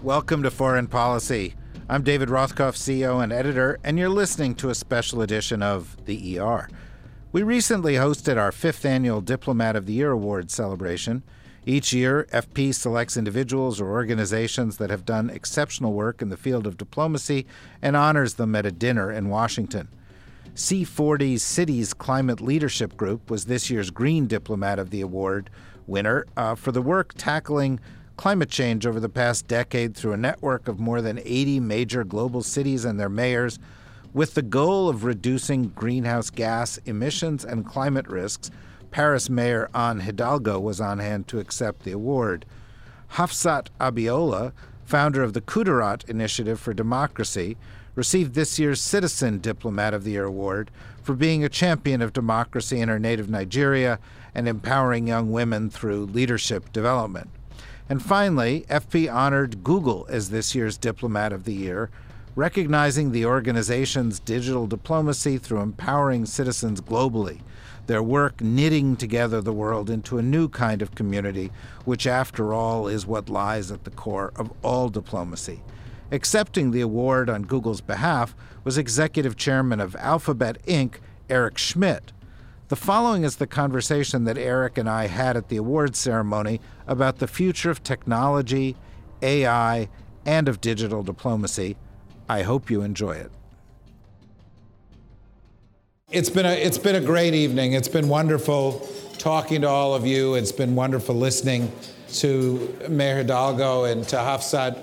Welcome to Foreign Policy. I'm David Rothkopf, CEO and editor, and you're listening to a special edition of the ER. We recently hosted our 5th annual Diplomat of the Year Award celebration. Each year, FP selects individuals or organizations that have done exceptional work in the field of diplomacy and honors them at a dinner in Washington. C40 Cities Climate Leadership Group was this year's Green Diplomat of the Award winner for the work tackling climate change over the past decade through a network of more than 80 major global cities and their mayors, with the goal of reducing greenhouse gas emissions and climate risks. Paris Mayor Anne Hidalgo was on hand to accept the award. Hafsat Abiola, founder of the Kudarat Initiative for Democracy, received this year's Citizen Diplomat of the Year award for being a champion of democracy in her native Nigeria and empowering young women through leadership development. And finally, FP honored Google as this year's Diplomat of the Year, recognizing the organization's digital diplomacy through empowering citizens globally, their work knitting together the world into a new kind of community, which after all is what lies at the core of all diplomacy. Accepting the award on Google's behalf was Executive Chairman of Alphabet Inc., Eric Schmidt. The following is the conversation that Eric and I had at the awards ceremony about the future of technology, AI, and of digital diplomacy. I hope you enjoy it. It's been a great evening. It's been wonderful talking to all of you. It's been wonderful listening to Mayor Hidalgo and to Hafsat.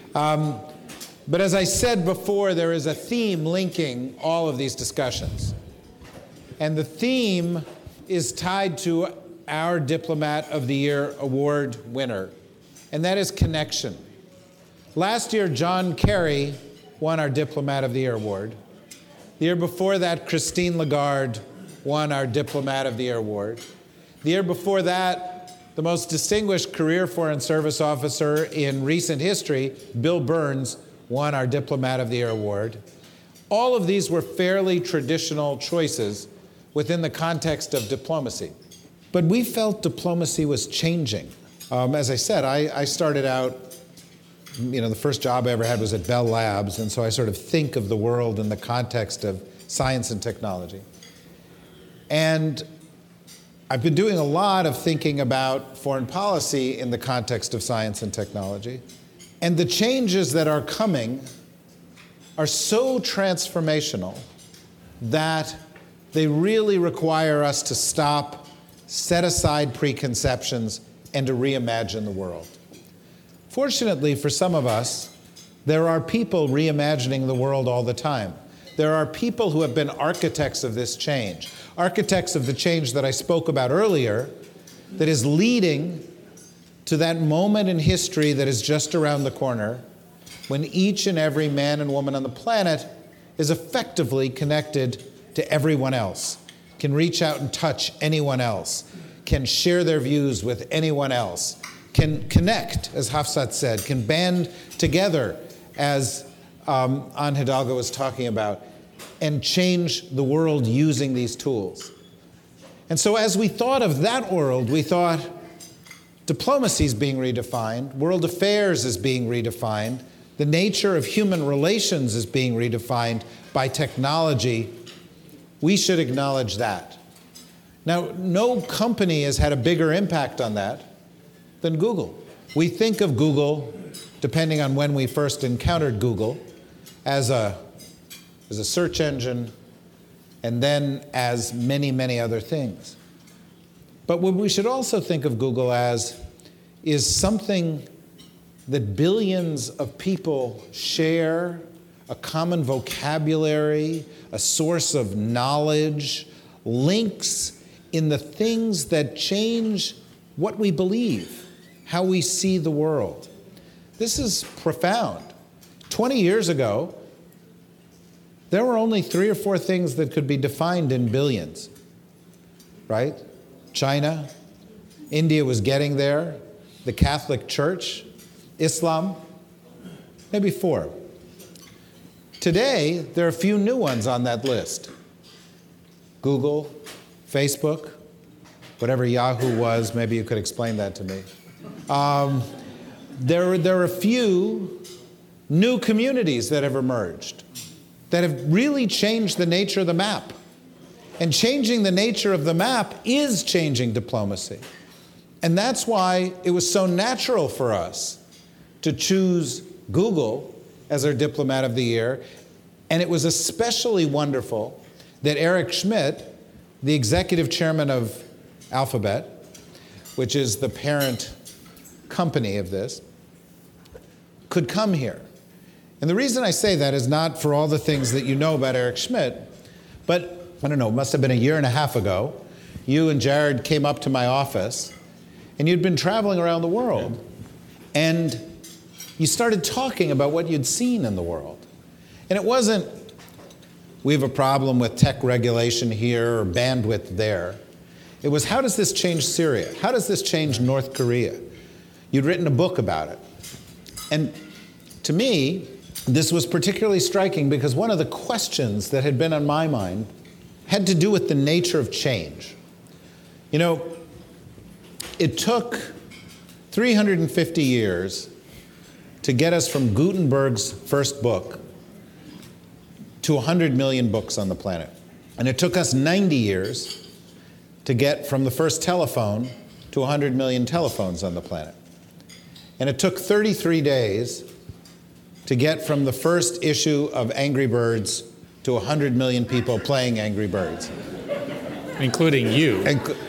But as I said before, there is a theme linking all of these discussions. And the theme is tied to our Diplomat of the Year award winner, and that is connection. Last year, John Kerry won our Diplomat of the Year award. The year before that, Christine Lagarde won our Diplomat of the Year award. The year before that, the most distinguished career Foreign Service officer in recent history, Bill Burns, won our Diplomat of the Year award. All of these were fairly traditional choices within the context of diplomacy. But we felt diplomacy was changing. As I said, I started out, the first job I ever had was at Bell Labs, and so I sort of think of the world in the context of science and technology. And I've been doing a lot of thinking about foreign policy in the context of science and technology. And the changes that are coming are so transformational that they really require us to stop, set aside preconceptions, and to reimagine the world. Fortunately for some of us, there are people reimagining the world all the time. There are people who have been architects of this change, architects of the change that I spoke about earlier, that is leading to that moment in history that is just around the corner when each and every man and woman on the planet is effectively connected to everyone else, can reach out and touch anyone else, can share their views with anyone else, can connect, as Hafsat said, can band together, as Anne Hidalgo was talking about, and change the world using these tools. And so as we thought of that world, we thought diplomacy is being redefined, world affairs is being redefined, the nature of human relations is being redefined by technology. We should acknowledge that. Now, no company has had a bigger impact on that than Google. We think of Google, depending on when we first encountered Google, as a search engine, and then as many, many other things. But what we should also think of Google as is something that billions of people share, a common vocabulary, a source of knowledge, links in the things that change what we believe, how we see the world. This is profound. 20 years ago, there were only 3 or 4 things that could be defined in billions, right? China, India was getting there, the Catholic Church, Islam, maybe 4. Today, there are a few new ones on that list. Google, Facebook, whatever Yahoo was, maybe you could explain that to me. there are a few new communities that have emerged that have really changed the nature of the map. And changing the nature of the map is changing diplomacy. And that's why it was so natural for us to choose Google as our Diplomat of the Year. And it was especially wonderful that Eric Schmidt, the executive chairman of Alphabet, which is the parent company of this, could come here. And the reason I say that is not for all the things that you know about Eric Schmidt, but I don't know, it must have been a year and a half ago, you and Jared came up to my office, and you'd been traveling around the world, and you started talking about what you'd seen in the world. And it wasn't, we have a problem with tech regulation here or bandwidth there. It was, how does this change Syria? How does this change North Korea? You'd written a book about it. And to me, this was particularly striking because one of the questions that had been on my mind had to do with the nature of change. You know, it took 350 years to get us from Gutenberg's first book to 100 million books on the planet. And it took us 90 years to get from the first telephone to 100 million telephones on the planet. And it took 33 days to get from the first issue of Angry Birds to 100 million people playing Angry Birds. Including you.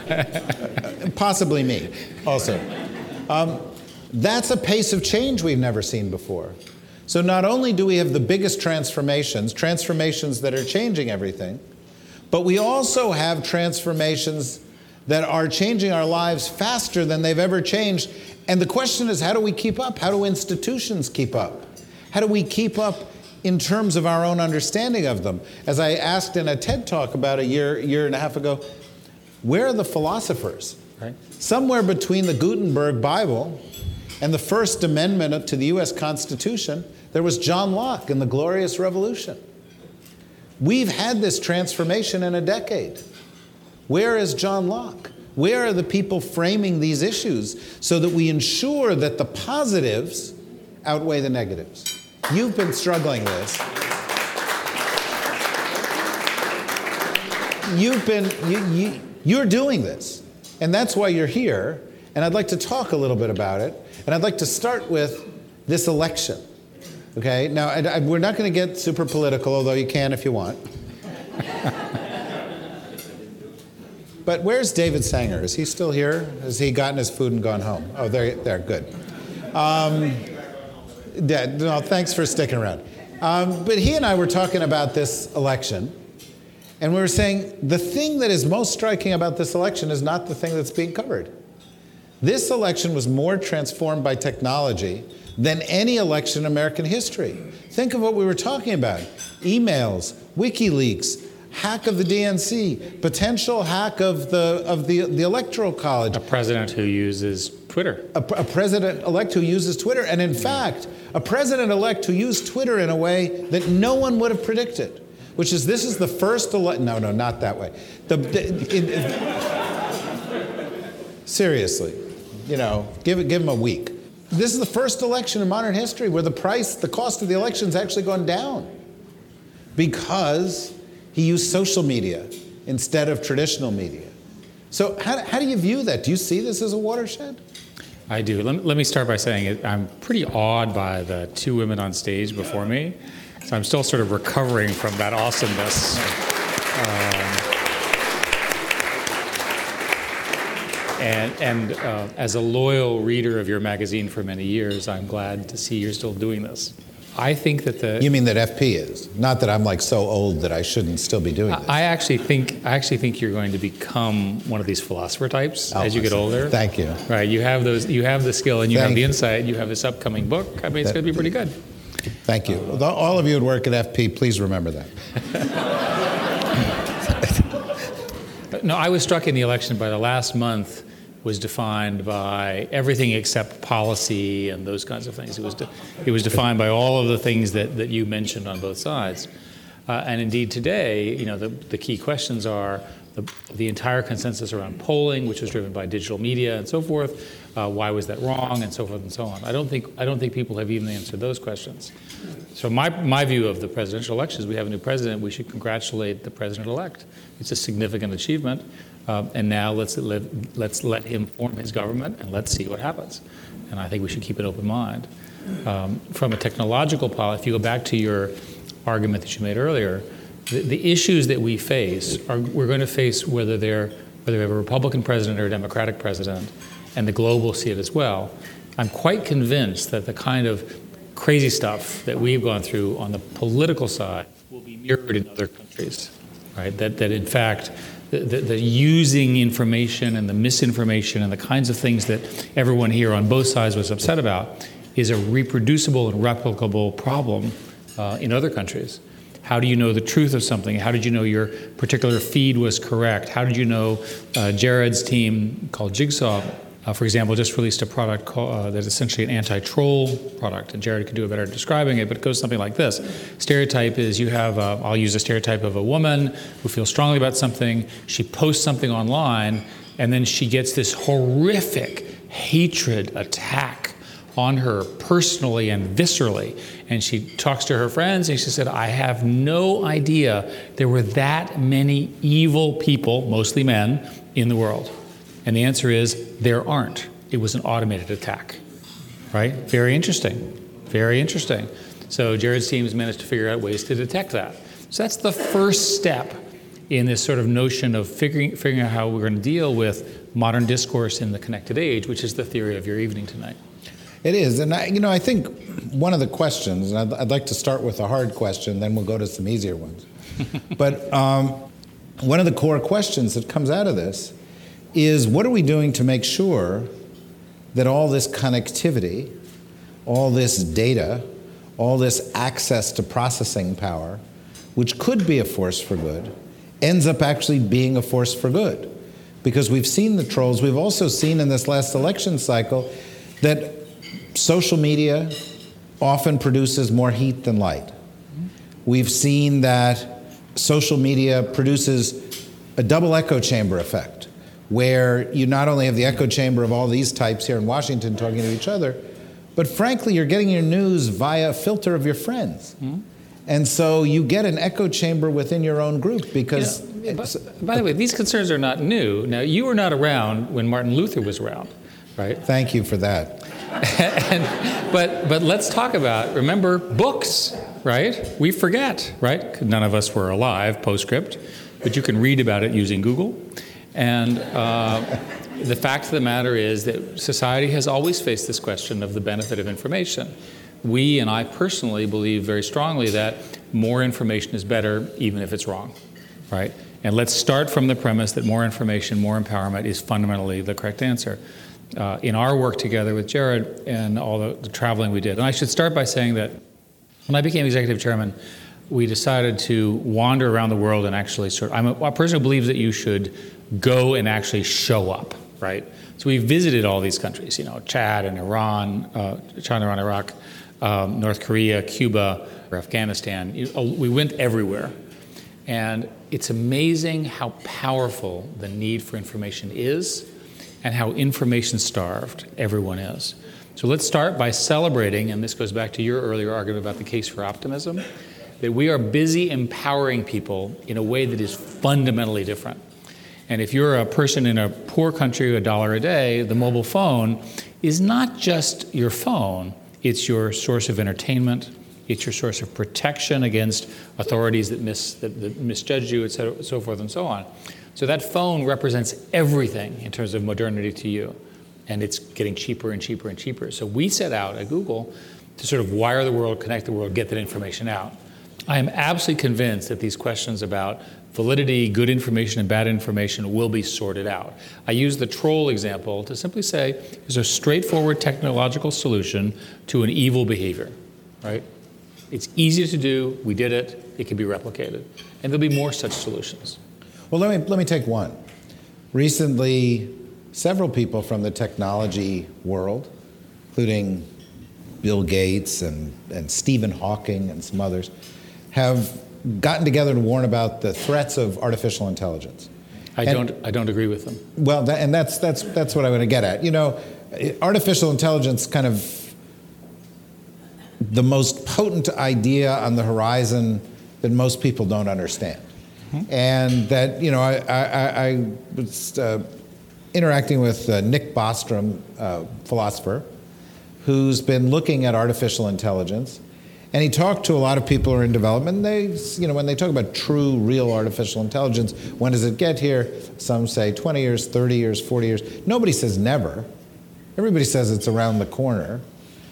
Possibly me, also. That's a pace of change we've never seen before. So not only do we have the biggest transformations that are changing everything, but we also have transformations that are changing our lives faster than they've ever changed. And the question is, how do we keep up? How do institutions keep up? How do we keep up in terms of our own understanding of them? As I asked in a TED Talk about a year and a half ago, where are the philosophers? Right. Somewhere between the Gutenberg Bible and the First Amendment to the US Constitution, there was John Locke and the Glorious Revolution. We've had this transformation in a decade. Where is John Locke? Where are the people framing these issues so that we ensure that the positives outweigh the negatives? You've been struggling with this. You're doing this, and that's why you're here, and I'd like to talk a little bit about it, and I'd like to start with this election, okay? Now, we're not going to get super political, although you can if you want. But where's David Sanger? Is he still here? Has he gotten his food and gone home? Oh, there, good. No, thanks for sticking around. But he and I were talking about this election, and we were saying the thing that is most striking about this election is not the thing that's being covered. This election was more transformed by technology than any election in American history. Think of what we were talking about. Emails, WikiLeaks, hack of the DNC, potential hack of the Electoral College. A president who uses Twitter. A president-elect who uses Twitter. And in fact, a president-elect who used Twitter in a way that no one would have predicted, which is this is the first election. No, not that way. Seriously, give him a week. This is the first election in modern history where the cost of the election has actually gone down because he used social media instead of traditional media. So how do you view that? Do you see this as a watershed? I do. Let me start by saying I'm pretty awed by the two women on stage before me. So I'm still sort of recovering from that awesomeness. And as a loyal reader of your magazine for many years, I'm glad to see you're still doing this. I think that You mean that FP is? Not that I'm like so old that I shouldn't still be doing this. I actually think you're going to become one of these philosopher types as you get older. Thank you. Right. You have the skill and you have the insight. You have this upcoming book. I mean, it's going to be pretty good. Thank you. All of you who work at FP, please remember that. No, I was struck in the election by the last month was defined by everything except policy and those kinds of things. It was defined by all of the things that you mentioned on both sides. And indeed today, the key questions are, the entire consensus around polling, which was driven by digital media and so forth. Why was that wrong, and so forth and so on. I don't think people have even answered those questions. So my view of the presidential election is we have a new president. We should congratulate the president-elect. It's a significant achievement. And now let's let him form his government, and let's see what happens. And I think we should keep an open mind. From a technological policy, if you go back to your argument that you made earlier, the issues that we face we're going to face whether we have a Republican president or a Democratic president, and the globe will see it as well. I'm quite convinced that the kind of crazy stuff that we've gone through on the political side will be mirrored in other countries, right? That in fact, the using information and the misinformation and the kinds of things that everyone here on both sides was upset about is a reproducible and replicable problem in other countries. How do you know the truth of something? How did you know your particular feed was correct? How did you know Jared's team called Jigsaw, for example, just released a product that's essentially an anti-troll product, and Jared could do a better describing it, but it goes something like this. Stereotype is you have, I'll use a stereotype of a woman who feels strongly about something, she posts something online, and then she gets this horrific hatred attack on her personally and viscerally. And she talks to her friends and she said, I have no idea there were that many evil people, mostly men, in the world. And the answer is, there aren't. It was an automated attack, right? Very interesting, very interesting. So Jared's team has managed to figure out ways to detect that. So that's the first step in this sort of notion of figuring out how we're going to deal with modern discourse in the connected age, which is the theory of your evening tonight. It is, and I think one of the questions, and I'd like to start with a hard question, then we'll go to some easier ones. But one of the core questions that comes out of this is, what are we doing to make sure that all this connectivity, all this data, all this access to processing power, which could be a force for good, ends up actually being a force for good? Because we've seen the trolls. We've also seen in this last election cycle that social media often produces more heat than light. We've seen that social media produces a double echo chamber effect, where you not only have the echo chamber of all these types here in Washington talking to each other, but frankly, you're getting your news via a filter of your friends. Mm-hmm. And so you get an echo chamber within your own group because... by the way, these concerns are not new. Now, you were not around when Martin Luther was around, right? Thank you for that. But let's talk about, remember, books, right? We forget, right? None of us were alive, postscript, but you can read about it using Google. And the fact of the matter is that society has always faced this question of the benefit of information. We, and I personally, believe very strongly that more information is better, even if it's wrong, right? And let's start from the premise that more information, more empowerment is fundamentally the correct answer. In our work together with Jared and all the traveling we did. And I should start by saying that when I became executive chairman, we decided to wander around the world and actually I'm a person who believes that you should go and actually show up, right? So we visited all these countries, Chad and Iran, China, Iran, Iraq, North Korea, Cuba, or Afghanistan. We went everywhere. And it's amazing how powerful the need for information is, and how information-starved everyone is. So let's start by celebrating, and this goes back to your earlier argument about the case for optimism, that we are busy empowering people in a way that is fundamentally different. And if you're a person in a poor country, $1 a day, the mobile phone is not just your phone, it's your source of entertainment, it's your source of protection against authorities that misjudge you, et cetera, so forth and so on. So that phone represents everything in terms of modernity to you, and it's getting cheaper and cheaper and cheaper. So we set out at Google to sort of wire the world, connect the world, get that information out. I am absolutely convinced that these questions about validity, good information, and bad information will be sorted out. I use the troll example to simply say there's a straightforward technological solution to an evil behavior, right? It's easy to do, we did it, it can be replicated. And there'll be more such solutions. Well, let me take one. Recently, several people from the technology world, including Bill Gates and Stephen Hawking and some others, have gotten together to warn about the threats of artificial intelligence. I don't agree with them. Well, that's what I want to get at. You know, artificial intelligence kind of the most potent idea on the horizon that most people don't understand. Mm-hmm. And that, you know, I was interacting with Nick Bostrom, philosopher, who's been looking at artificial intelligence. And he talked to a lot of people who are in development. And they, you know, when they talk about true, real artificial intelligence, when does it get here? Some say 20 years, 30 years, 40 years. Nobody says never. Everybody says it's around the corner.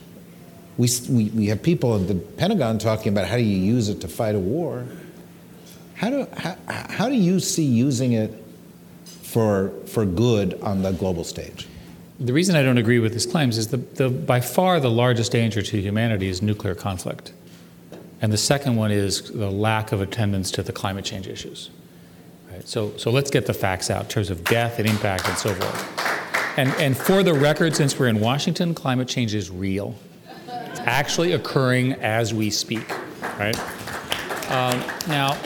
We have people at the Pentagon talking about how do you use it to fight a war. How do you see using it for good on the global stage? The reason I don't agree with his claims is by far the largest danger to humanity is nuclear conflict. And the second one is the lack of attendance to the climate change issues. Right? So let's get the facts out in terms of death and impact and so forth. And for the record, since we're in Washington, climate change is real. It's actually occurring as we speak, right? Now,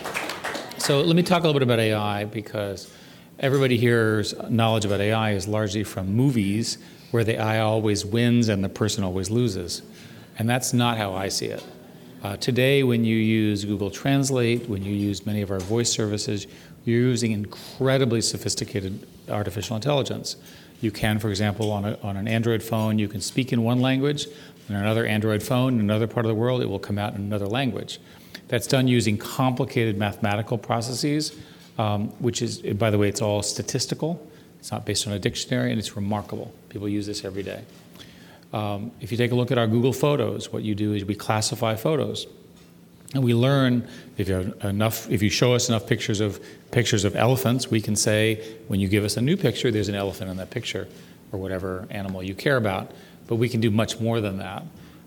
so let me talk a little bit about AI, because everybody here's knowledge about AI is largely from movies where the AI always wins and the person always loses. And that's not how I see it. Today, when you use Google Translate, when you use many of our voice services, you're using incredibly sophisticated artificial intelligence. You can, for example, on an Android phone, you can speak in one language, and another Android phone in another part of the world, it will come out in another language. That's done using complicated mathematical processes, which is, by the way, it's all statistical. It's not based on a dictionary, and it's remarkable. People use this every day. If you take a look at our Google Photos, what you do is we classify photos. And we learn, if you show us enough pictures of elephants, we can say, when you give us a new picture, there's an elephant in that picture, or whatever animal you care about. But we can do much more than that.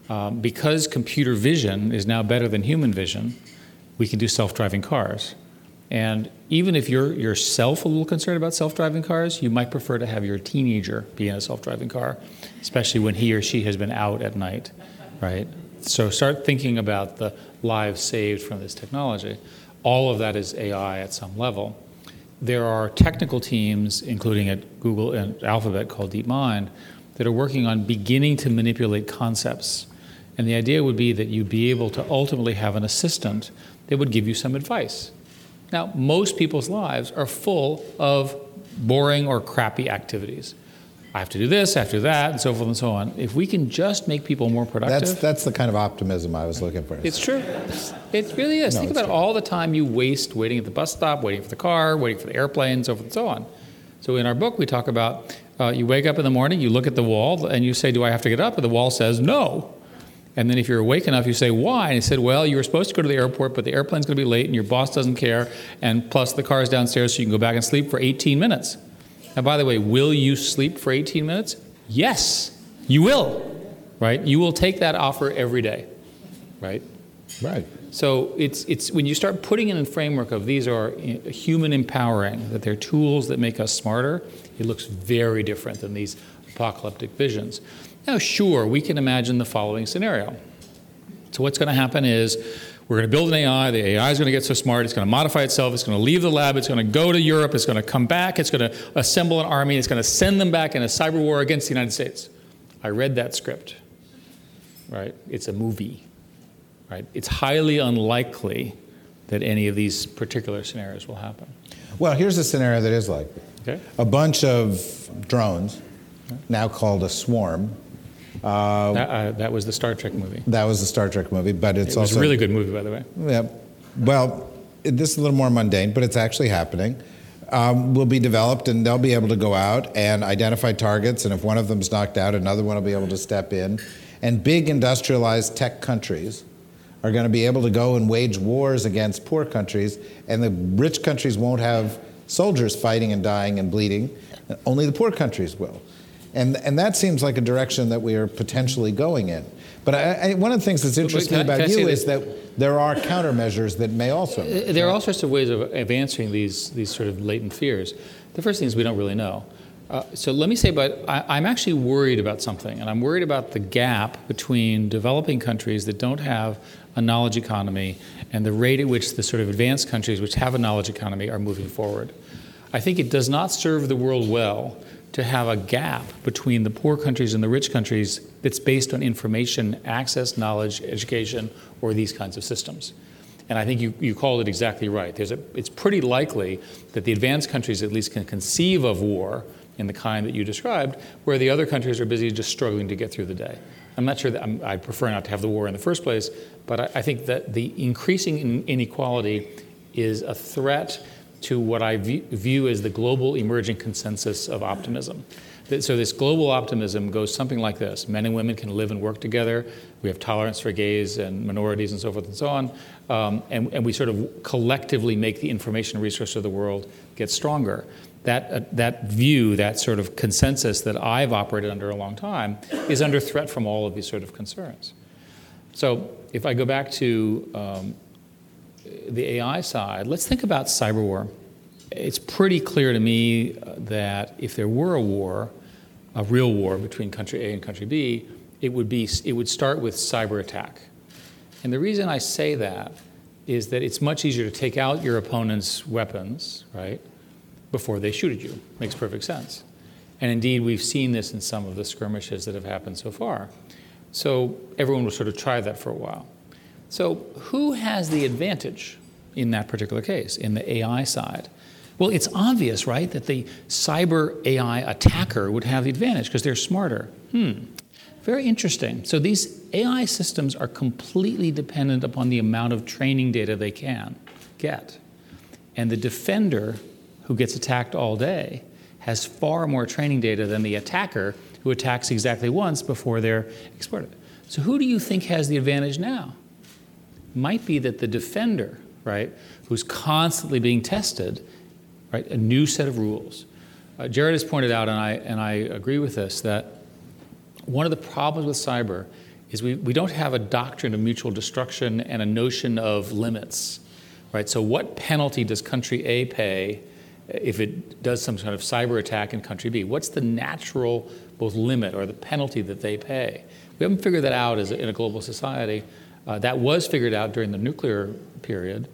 Because computer vision is now better than human vision, we can do self-driving cars. And even if you're yourself a little concerned about self-driving cars, you might prefer to have your teenager be in a self-driving car, especially when he or she has been out at night, right? So start thinking about the lives saved from this technology. All of that is AI at some level. There are technical teams, including at Google and Alphabet, called DeepMind, that are working on beginning to manipulate concepts. And the idea would be that you'd be able to ultimately have an assistant that would give you some advice. Now, most people's lives are full of boring or crappy activities. I have to do this, I have to do that, and so forth and so on. If we can just make people more productive... That's the kind of optimism I was looking for. It's true. It really is. Think about all the time you waste waiting at the bus stop, waiting for the car, waiting for the airplane, so forth and so on. So in our book, we talk about you wake up in the morning, you look at the wall, and you say, do I have to get up? And the wall says, no. And then if you're awake enough, you say, why? And he said, well, you were supposed to go to the airport, but the airplane's going to be late, and your boss doesn't care, and plus the car's downstairs, so you can go back and sleep for 18 minutes. Now, by the way, will you sleep for 18 minutes? Yes, you will, right? You will take that offer every day, right? Right. So it's when you start putting it in a framework of these are human empowering, that they're tools that make us smarter, it looks very different than these apocalyptic visions. Now, sure, we can imagine the following scenario. So what's going to happen is we're going to build an AI. The AI is going to get so smart, it's going to modify itself. It's going to leave the lab. It's going to go to Europe. It's going to come back. It's going to assemble an army. It's going to send them back in a cyber war against the United States. I read that script, right? It's a movie, right? It's highly unlikely that any of these particular scenarios will happen. Well, here's a scenario that is likely. Okay. A bunch of drones, now called a swarm. That was the Star Trek movie. That was the Star Trek movie, but it was a really good movie, by the way. Yeah. Well, this is a little more mundane, but it's actually happening. Will be developed, and they'll be able to go out and identify targets, and if one of them's knocked out, another one will be able to step in. And big industrialized tech countries are going to be able to go and wage wars against poor countries, and the rich countries won't have soldiers fighting and dying and bleeding. Only the poor countries will. And that seems like a direction that we are potentially going in. But one of the things that's interesting about you is that there are countermeasures that may also... There are all sorts of ways of answering these sort of latent fears. The first thing is we don't really know. So let me say, but I'm actually worried about something, and I'm worried about the gap between developing countries that don't have a knowledge economy and the rate at which the sort of advanced countries which have a knowledge economy are moving forward. I think it does not serve the world well to have a gap between the poor countries and the rich countries that's based on information, access, knowledge, education, or these kinds of systems. And I think you called it exactly right. It's pretty likely that the advanced countries at least can conceive of war in the kind that you described, where the other countries are busy just struggling to get through the day. I'm not sure that I prefer not to have the war in the first place, but I think that the increasing inequality is a threat to what I view as the global emerging consensus of optimism. So this global optimism goes something like this. Men and women can live and work together. We have tolerance for gays and minorities and so forth and so on. And we sort of collectively make the information resource of the world get stronger. That view, that sort of consensus that I've operated under a long time, is under threat from all of these sort of concerns. So if I go back to the AI side, let's think about cyber war. It's pretty clear to me that if there were a war, a real war between country A and country B, it would start with cyber attack. And the reason I say that is that it's much easier to take out your opponent's weapons, right, before they shoot at you. Makes perfect sense. And indeed, we've seen this in some of the skirmishes that have happened so far. So everyone will sort of try that for a while. So who has the advantage in that particular case, in the AI side? Well, it's obvious, right, that the cyber AI attacker would have the advantage because they're smarter. Very interesting. So these AI systems are completely dependent upon the amount of training data they can get. And the defender who gets attacked all day has far more training data than the attacker who attacks exactly once before they're exploited. So who do you think has the advantage now? Might be that the defender, right, who's constantly being tested, right, a new set of rules. Jared has pointed out, and I agree with this, that one of the problems with cyber is we don't have a doctrine of mutual destruction and a notion of limits, right? So what penalty does country A pay if it does some kind of cyber attack in country B? What's the natural both limit or the penalty that they pay? We haven't figured that out in a global society. That was figured out during the nuclear period,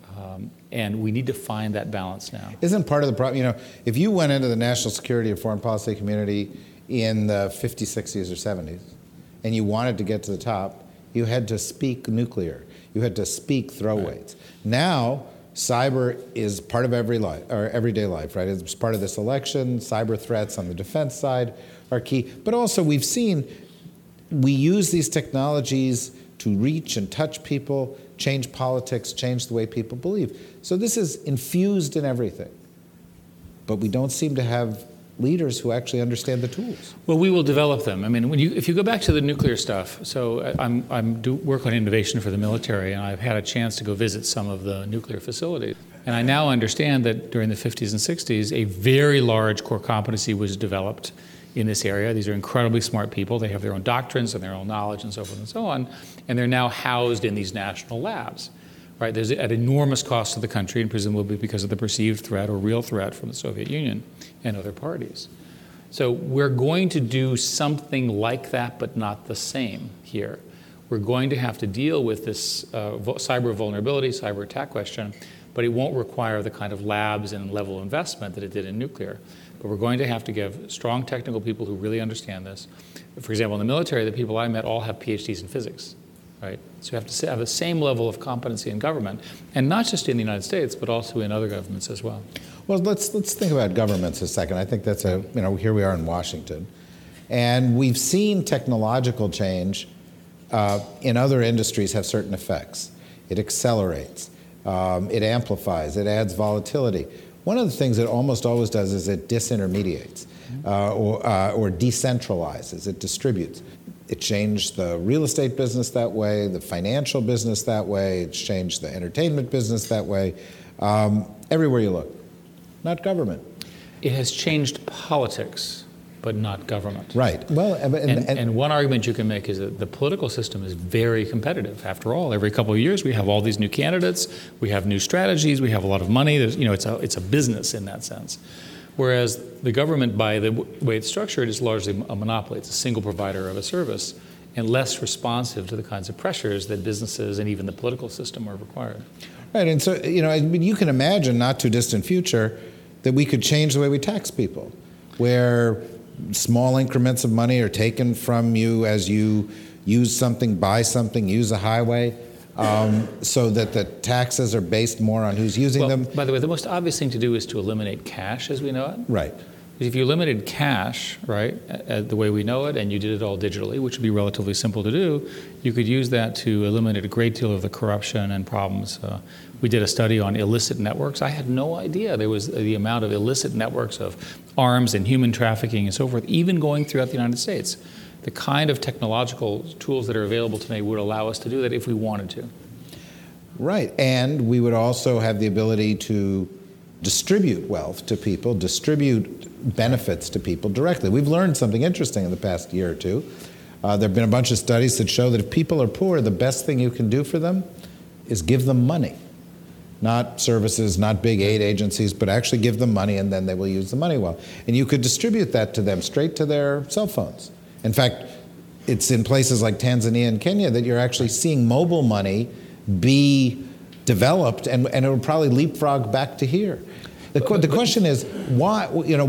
and we need to find that balance now. Isn't part of the problem, if you went into the national security or foreign policy community in the 50s, 60s, or 70s, and you wanted to get to the top, you had to speak nuclear. You had to speak throw weights. Now, cyber is part of everyday life, right? It's part of this election. Cyber threats on the defense side are key. But also, we've seen we use these technologies to reach and touch people, change politics, change the way people believe. So this is infused in everything. But we don't seem to have leaders who actually understand the tools. Well, we will develop them. I mean, if you go back to the nuclear stuff, so I do work on innovation for the military, and I've had a chance to go visit some of the nuclear facilities. And I now understand that during the 50s and 60s, a very large core competency was developed in this area. These are incredibly smart people. They have their own doctrines and their own knowledge and so forth and so on, and they're now housed in these national labs. Right? There's at enormous cost to the country, and presumably because of the perceived threat or real threat from the Soviet Union and other parties. So we're going to do something like that, but not the same here. We're going to have to deal with this cyber vulnerability, cyber attack question, but it won't require the kind of labs and level of investment that it did in nuclear. But we're going to have to give strong technical people who really understand this. For example, in the military, the people I met all have PhDs in physics. Right? So you have to have the same level of competency in government, and not just in the United States, but also in other governments as well. Well, let's think about governments a second. I think that's here we are in Washington, and we've seen technological change in other industries have certain effects. It accelerates, it amplifies, it adds volatility. One of the things it almost always does is it disintermediates or decentralizes, it distributes. It changed the real estate business that way, the financial business that way, it's changed the entertainment business that way. Everywhere you look, not government. It has changed politics, but not government. Right. Well, and one argument you can make is that the political system is very competitive. After all, every couple of years we have all these new candidates, we have new strategies, we have a lot of money. It's a business in that sense. Whereas the government, by the way it's structured, is largely a monopoly. It's a single provider of a service and less responsive to the kinds of pressures that businesses and even the political system are required. Right, and so, you can imagine, not too distant future, that we could change the way we tax people, where small increments of money are taken from you as you use something, buy something, use a highway, so that the taxes are based more on who's using them. By the way, the most obvious thing to do is to eliminate cash as we know it. Right. If you eliminated cash, right, the way we know it, and you did it all digitally, which would be relatively simple to do, you could use that to eliminate a great deal of the corruption and problems. We did a study on illicit networks. I had no idea there was the amount of illicit networks of arms and human trafficking and so forth, even going throughout the United States. The kind of technological tools that are available today would allow us to do that if we wanted to. Right, and we would also have the ability to distribute wealth to people, distribute benefits to people directly. We've learned something interesting in the past year or two. There have been a bunch of studies that show that if people are poor, the best thing you can do for them is give them money. Not services, not big aid agencies, but actually give them money, and then they will use the money well. And you could distribute that to them straight to their cell phones. In fact, it's in places like Tanzania and Kenya that you're actually seeing mobile money be developed, and it will probably leapfrog back to here. The question is, why,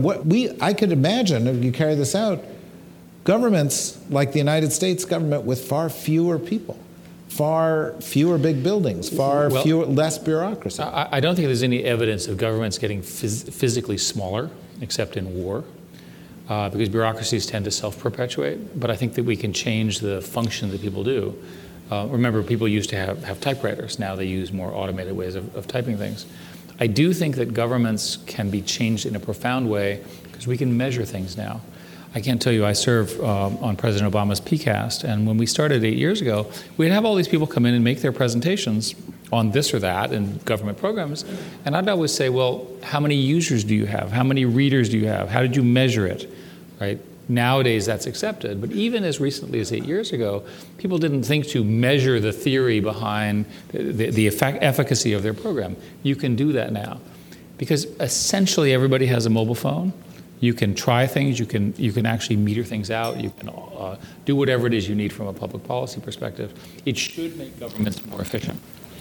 I could imagine, if you carry this out, governments like the United States government with far fewer people, far fewer big buildings, less bureaucracy. I don't think there's any evidence of governments getting physically smaller, except in war, because bureaucracies tend to self-perpetuate. But I think that we can change the function that people do. Remember, people used to have typewriters. Now they use more automated ways of typing things. I do think that governments can be changed in a profound way because we can measure things now. I can't tell you, I serve on President Obama's PCAST, and when we started 8 years ago, we'd have all these people come in and make their presentations on this or that in government programs, and I'd always say, well, how many users do you have? How many readers do you have? How did you measure it, right? Nowadays, that's accepted, but even as recently as 8 years ago, people didn't think to measure the theory behind the efficacy of their program. You can do that now, because essentially everybody has a mobile phone. You can try things, you can actually meter things out, you can do whatever it is you need from a public policy perspective. It should make governments more efficient.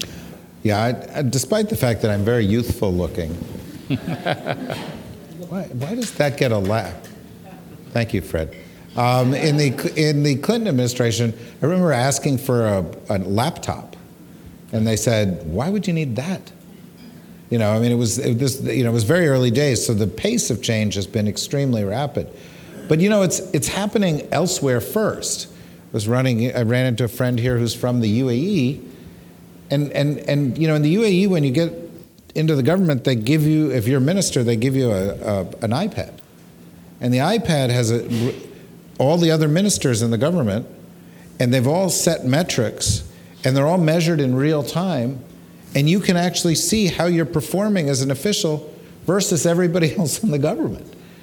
Yeah, despite the fact that I'm very youthful looking, why does that get a laugh? Thank you, Fred. In the Clinton administration, I remember asking for a laptop, and they said, "Why would you need that?" It was very early days, so the pace of change has been extremely rapid. But it's happening elsewhere first. I ran into a friend here who's from the UAE, and in the UAE, when you get into the government, they give you, if you're a minister, they give you an iPad. And the iPad has all the other ministers in the government, and they've all set metrics, and they're all measured in real time, and you can actually see how you're performing as an official versus everybody else in the government.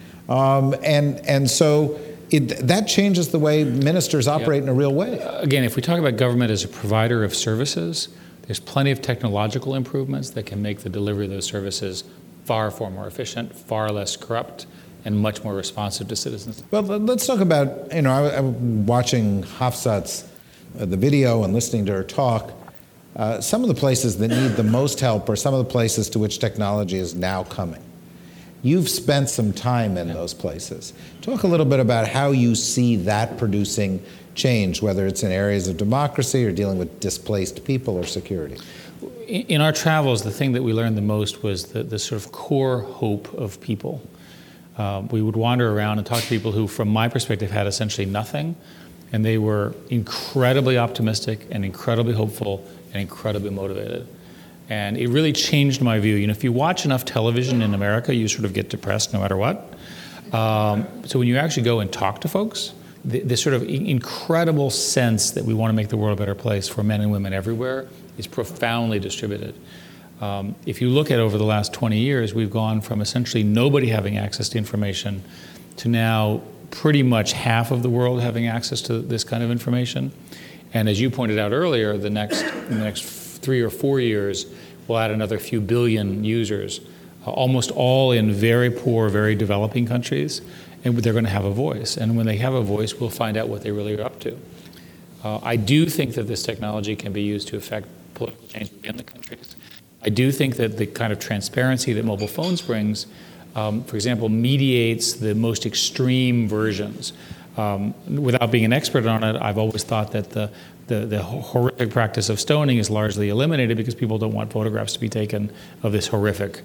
So that changes the way ministers operate in a real way. Again, if we talk about government as a provider of services, there's plenty of technological improvements that can make the delivery of those services far, far more efficient, far less corrupt, and much more responsive to citizens. Well, let's talk about, I'm watching Hafsat's the video and listening to her talk. Some of the places that need the most help are some of the places to which technology is now coming. You've spent some time in those places. Talk a little bit about how you see that producing change, whether it's in areas of democracy or dealing with displaced people or security. In our travels, the thing that we learned the most was the sort of core hope of people. We would wander around and talk to people who, from my perspective, had essentially nothing, and they were incredibly optimistic and incredibly hopeful and incredibly motivated. And it really changed my view. If you watch enough television in America, you sort of get depressed no matter what. So when you actually go and talk to folks, this sort of incredible sense that we want to make the world a better place for men and women everywhere is profoundly distributed. If you look at over the last 20 years, we've gone from essentially nobody having access to information to now pretty much half of the world having access to this kind of information. And as you pointed out earlier, in the next 3 or 4 years, we'll add another few billion users, almost all in very poor, very developing countries, and they're going to have a voice. And when they have a voice, we'll find out what they really are up to. I do think that this technology can be used to affect political change within the countries. I do think that the kind of transparency that mobile phones brings for example, mediates the most extreme versions. Without being an expert on it, I've always thought that the horrific practice of stoning is largely eliminated because people don't want photographs to be taken of this horrific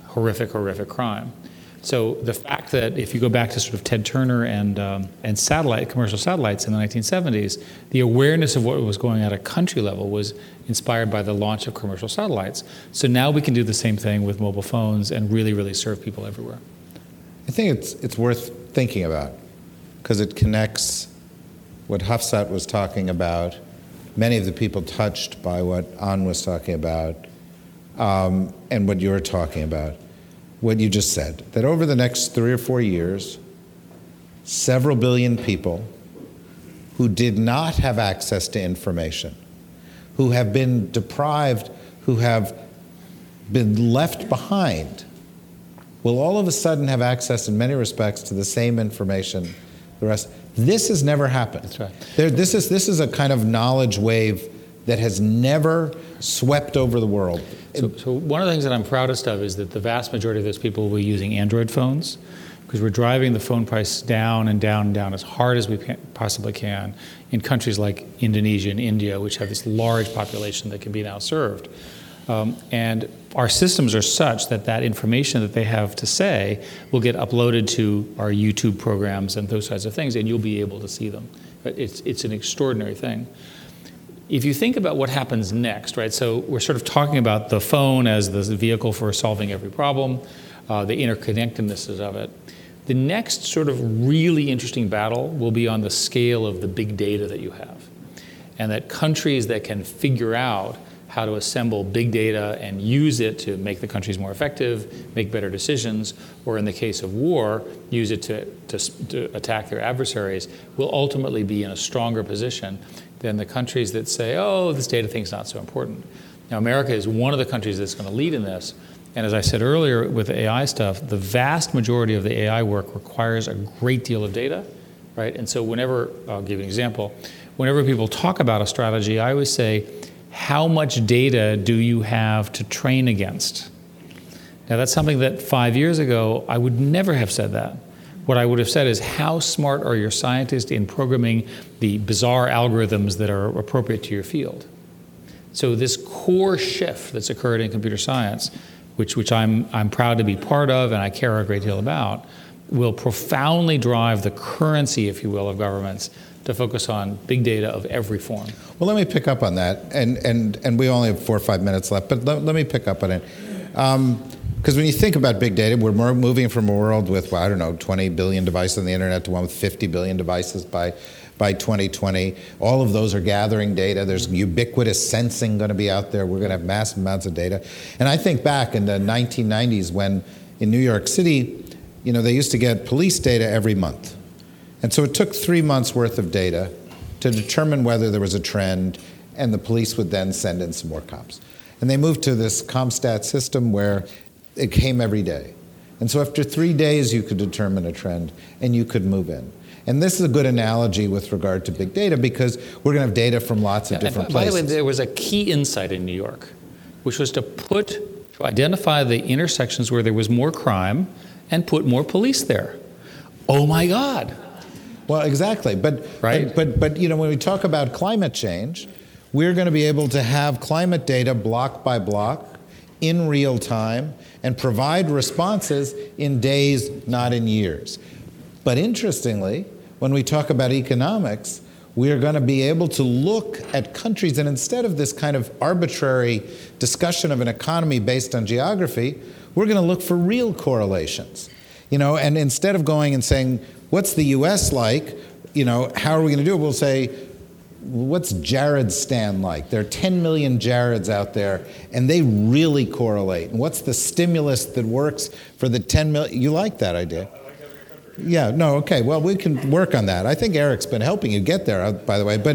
crime. So the fact that if you go back to sort of Ted Turner and commercial satellites in the 1970s, the awareness of what was going on at a country level was inspired by the launch of commercial satellites. So now we can do the same thing with mobile phones and really, really serve people everywhere. I think it's worth thinking about because it connects what Hafsat was talking about, many of the people touched by what An was talking about, and what you're talking about. What you just said, that over the next 3 or 4 years, several billion people who did not have access to information, who have been deprived, who have been left behind, will all of a sudden have access in many respects to the same information the rest. This has never happened. That's right. This is a kind of knowledge wave that has never swept over the world. So one of the things that I'm proudest of is that the vast majority of those people will be using Android phones because we're driving the phone price down and down and down as hard as we possibly can in countries like Indonesia and India, which have this large population that can be now served. And our systems are such that information that they have to say will get uploaded to our YouTube programs and those kinds of things, and you'll be able to see them. It's an extraordinary thing. If you think about what happens next, right? So we're sort of talking about the phone as the vehicle for solving every problem, the interconnectedness of it. The next sort of really interesting battle will be on the scale of the big data that you have. And that countries that can figure out how to assemble big data and use it to make the countries more effective, make better decisions, or in the case of war, use it to attack their adversaries, will ultimately be in a stronger position than the countries that say, oh, this data thing's not so important. Now, America is one of the countries that's going to lead in this. And as I said earlier with the AI stuff, the vast majority of the AI work requires a great deal of data, right? And so I'll give you an example, whenever people talk about a strategy, I always say, how much data do you have to train against? Now, that's something that 5 years ago, I would never have said that. What I would have said is, how smart are your scientists in programming the bizarre algorithms that are appropriate to your field? So this core shift that's occurred in computer science, which I'm proud to be part of and I care a great deal about, will profoundly drive the currency, if you will, of governments to focus on big data of every form. Well, let me pick up on that, and we only have 4 or 5 minutes left, but let me pick up on it. Because when you think about big data, we're moving from a world with, 20 billion devices on the internet to one with 50 billion devices by 2020. All of those are gathering data. There's ubiquitous sensing going to be out there. We're going to have massive amounts of data. And I think back in the 1990s when in New York City, they used to get police data every month. And so it took 3 months worth of data to determine whether there was a trend, and the police would then send in some more cops. And they moved to this CompStat system where it came every day. And so after 3 days, you could determine a trend, and you could move in. And this is a good analogy with regard to big data because we're going to have data from lots of different places. By the way, there was a key insight in New York, which was to identify the intersections where there was more crime and put more police there. Oh my God. Well, exactly. But when we talk about climate change, we're going to be able to have climate data block by block in real time and provide responses in days, not in years. But interestingly, when we talk about economics, we are going to be able to look at countries, and instead of this kind of arbitrary discussion of an economy based on geography, we're going to look for real correlations. And instead of going and saying, what's the US like? How are we going to do it? We'll say, what's Jaredstan like? There are 10 million Jareds out there, and they really correlate. And what's the stimulus that works for the 10 million? You like that idea? Yeah, no, okay. Well, we can work on that. I think Eric's been helping you get there, by the way. But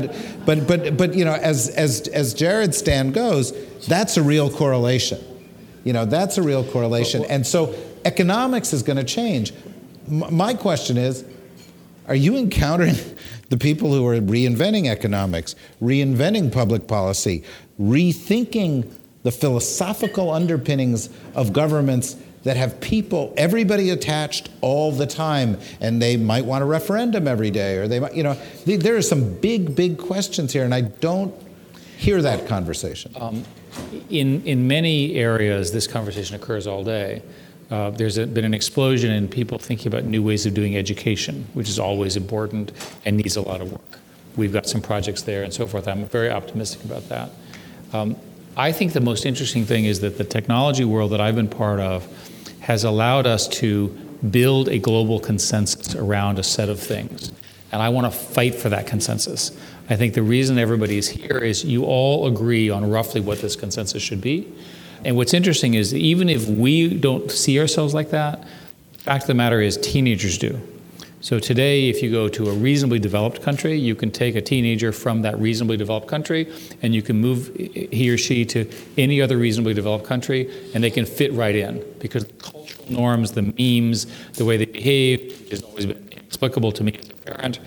as Jaredstan goes, that's a real correlation. That's a real correlation. And so economics is going to change. My question is, are you encountering the people who are reinventing economics, reinventing public policy, rethinking the philosophical underpinnings of governments that have people, everybody attached all the time, and they might want a referendum every day, or they might, there are some big questions here, and I don't hear that conversation. In many areas, this conversation occurs all day. There's been an explosion in people thinking about new ways of doing education, which is always important and needs a lot of work. We've got some projects there and so forth. I'm very optimistic about that. I think the most interesting thing is that the technology world that I've been part of has allowed us to build a global consensus around a set of things. And I want to fight for that consensus. I think the reason everybody is here is you all agree on roughly what this consensus should be. And what's interesting is that even if we don't see ourselves like that, the fact of the matter is teenagers do. So today, if you go to a reasonably developed country, you can take a teenager from that reasonably developed country and you can move he or she to any other reasonably developed country, and they can fit right in because the cultural norms, the memes, the way they behave, which has always been inexplicable to me as a parent,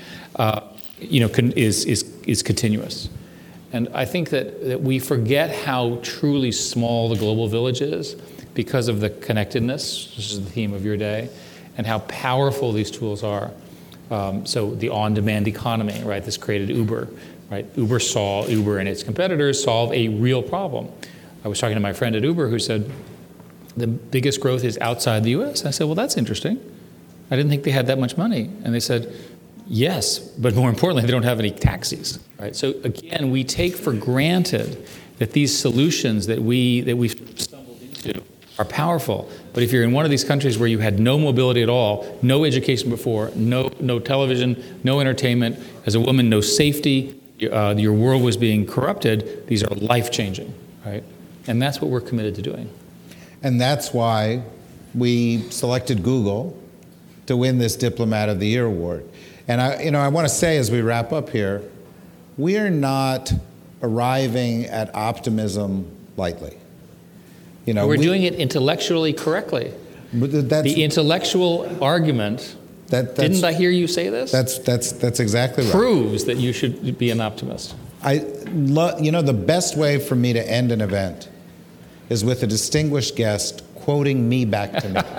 is continuous. And I think that we forget how truly small the global village is because of the connectedness, which is the theme of your day, and how powerful these tools are. So the on-demand economy, right? This created Uber, right? Uber and its competitors solve a real problem. I was talking to my friend at Uber who said, the biggest growth is outside the US. I said, well, that's interesting. I didn't think they had that much money. And they said, yes, but more importantly, they don't have any taxis, right? So again, we take for granted that these solutions that we've stumbled into are powerful. But if you're in one of these countries where you had no mobility at all, no education before, no television, no entertainment, as a woman, no safety, your world was being corrupted, these are life-changing, right? And that's what we're committed to doing. And that's why we selected Google to win this Diplomat of the Year award. And I want to say as we wrap up here, we are not arriving at optimism lightly. We're doing it intellectually correctly. The intellectual argument, didn't I hear you say this? That's exactly right. Proves that you should be an optimist. The best way for me to end an event is with a distinguished guest quoting me back to me.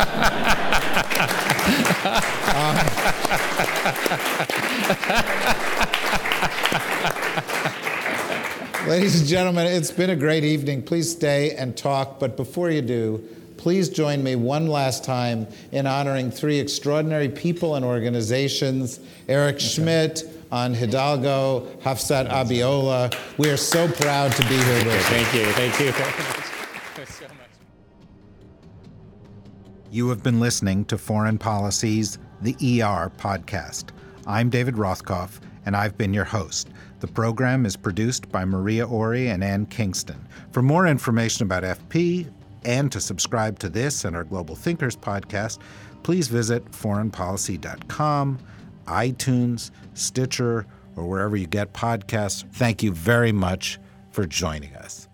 Ladies and gentlemen, it's been a great evening. Please stay and talk, but before you do, please join me one last time in honoring three extraordinary people and organizations: Eric Schmidt, Anne Hidalgo, Hafsat Abiola. We are so proud to be here with you. Thank you. Thank you. So much. You have been listening to Foreign Policy's The ER podcast. I'm David Rothkopf, and I've been your host. The program is produced by Maria Ori and Ann Kingston. For more information about FP and to subscribe to this and our Global Thinkers podcast, please visit foreignpolicy.com, iTunes, Stitcher, or wherever you get podcasts. Thank you very much for joining us.